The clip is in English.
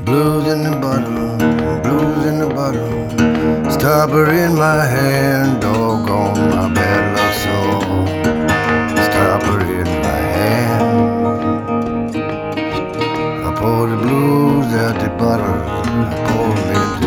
Blues in the bottle, blues in the bottle. Stopper in my hand, doggone my bad luck soul. Stopper in my hand. I pour the blues out the bottle, I pour them into